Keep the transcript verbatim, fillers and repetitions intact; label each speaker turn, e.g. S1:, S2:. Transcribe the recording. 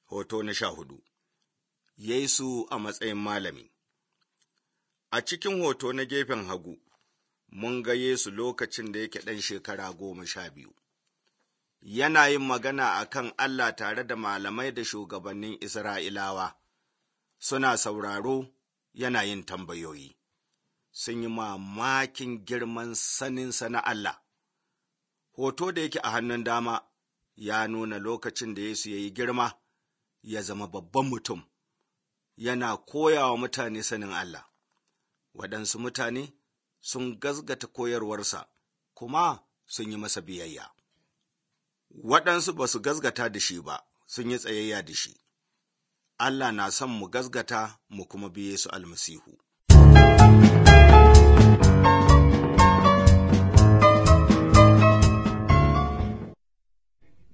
S1: Hoto na sha hudu. Yesu a matsayin malami. A cikin hoto na gefen hagu, mun ga Yesu lokacin da yake ɗan shekara goma sha biyu. Yana yin magana a kan Allah tare da malamai da shugabannin Isra'ilawa, suna sauraro yana yin tambayoyi. Sun yi mamakin girman saninsa na Allah. Hoto da yake a hannun dama ya nuna lokacin da Yesu ya yi girma, ya zama babban mutum, yana koya wa mutane sanin Allah. Waɗansu mutane sun gazgata koyarwarsa, kuma sun yi masa biyayya. Waɗansu ba su gazgata da shi ba, sun yi tsayayya da shi. Allah na son mu gazgata mu kuma bi Yesu almasihu.